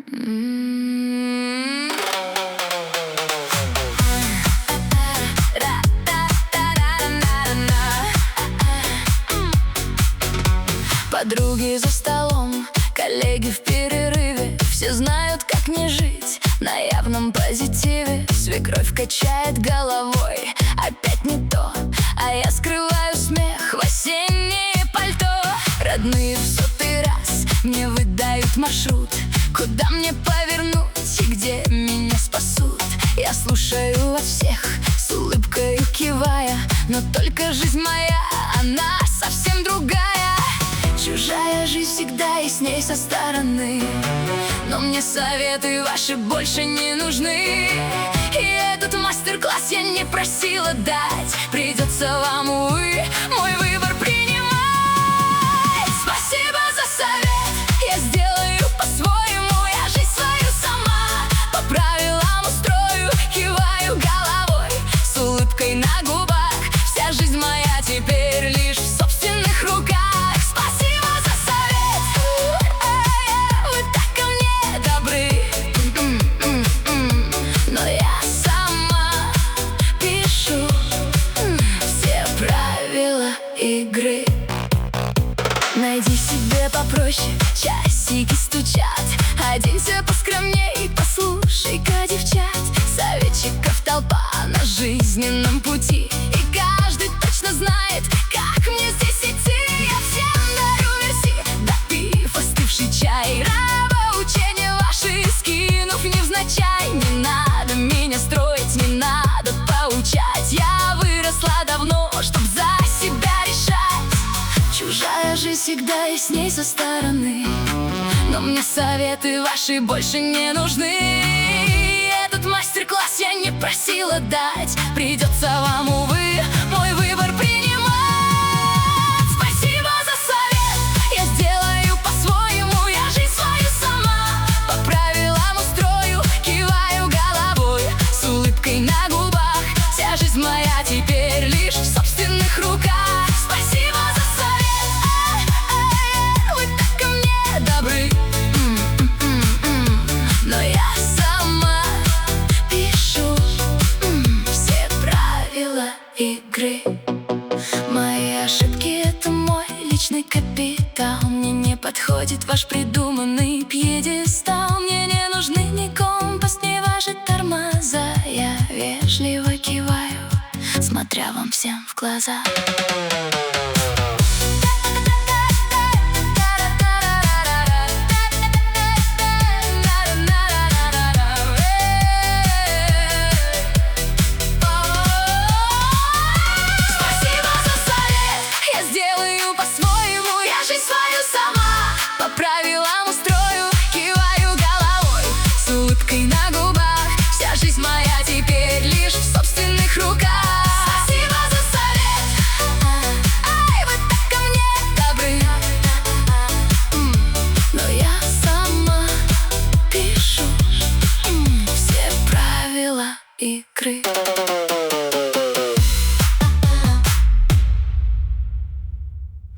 Подруги за столом, коллеги в перерыве, все знают, как не жить на явном позитиве. Свекровь качает головой, опять не то, а я скрываю смех в осеннее пальто. Родные в 100-й раз мне выдают маршрут, куда мне повернуть и где меня спасут. Я слушаю вас всех, с улыбкой кивая, но только жизнь моя, она совсем другая. Чужая жизнь всегда и с ней со стороны, но мне советы ваши больше не нужны. И этот мастер-класс я не просила дать, придется вам, увы, мой выбор принимать. Спасибо за совет, я сделаю по-своему, я жизнь свою сама по правилам устрою, киваю головой с улыбкой на губах. Вся жизнь моя теперь лишь в собственных руках. Игры. Найди себе попроще, часики стучат, оденься поскромней, послушай-ка девчат. Советчиков толпа на жизненном пути, и каждый точно знает, как мне здесь идти. Я всем дарю мерси, допив остывший чай, нравоучения ваши скинув невзначай. Не надо меня строить, не надо поучать, я выросла давно, чтоб за себя решать. Чужая жизнь всегда и с ней со стороны, но мне советы ваши больше не нужны. Этот мастер-класс я не просила дать, придется вам, увы, мой выбор принимать. Спасибо за совет, я сделаю по-своему, я жизнь свою сама по правилам устрою, киваю головой с улыбкой на губах. Вся жизнь моя теперь лишь в собственных руках. Спасибо за совет, вы так ко мне добры, но я сама пишу все правила игры. Мои ошибки — это мой личный капитал, мне не подходит ваш придуманный пьедестал. Мне не нужны ни компас, ни ваши тормоза, я вежливо киваю, смотря вам всем в глаза. Спасибо за совет, я сделаю по-своему, я жизнь свою сама по правилам устрою, киваю головой с улыбкой на губах. Вся жизнь моя теперь лишь в собственных руках. Игры.